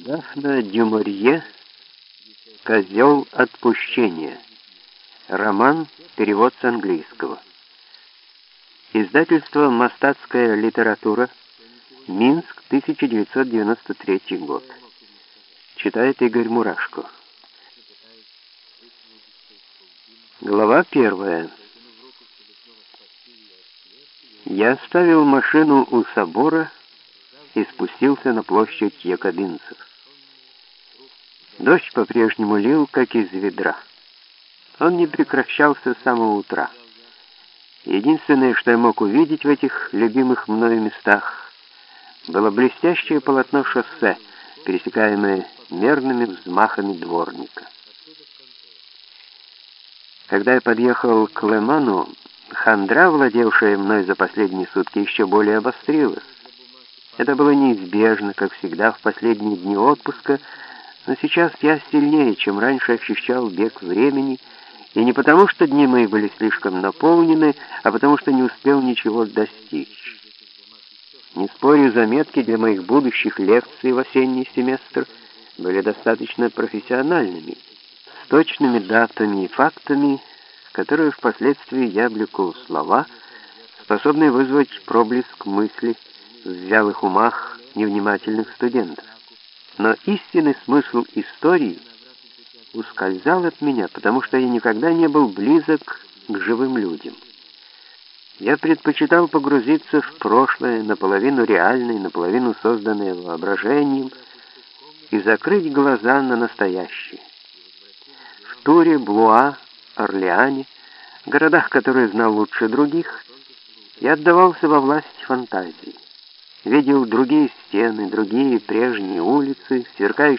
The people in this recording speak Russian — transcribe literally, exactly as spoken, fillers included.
Дафна Дюмарье «Козел отпущения». Роман, перевод с английского. Издательство «Мастатская литература», Минск, тысяча девятьсот девяносто третий год. Читает Игорь Мурашко. Глава первая. Я оставил машину у собора и спустился на площадь якобинцев. Дождь по-прежнему лил, как из ведра. Он не прекращался с самого утра. Единственное, что я мог увидеть в этих любимых мною местах, было блестящее полотно шоссе, пересекаемое мерными взмахами дворника. Когда я подъехал к Леману, хандра, владевшая мной за последние сутки, еще более обострилась. Это было неизбежно, как всегда в последние дни отпуска, но сейчас я сильнее, чем раньше, ощущал бег времени, и не потому, что дни мои были слишком наполнены, а потому, что не успел ничего достичь. Не спорю, заметки для моих будущих лекций в осенний семестр были достаточно профессиональными, с точными датами и фактами, которые впоследствии я облеку в слова, способные вызвать проблеск мысли в вялых умах невнимательных студентов. Но истинный смысл истории ускользал от меня, потому что я никогда не был близок к живым людям. Я предпочитал погрузиться в прошлое, наполовину реальное, наполовину созданное воображением, и закрыть глаза на настоящее. В Туре, Блуа, Орлеане, городах, которые знал лучше других, я отдавался во власть фантазии. Видел другие стены, другие прежние улицы, сверкающие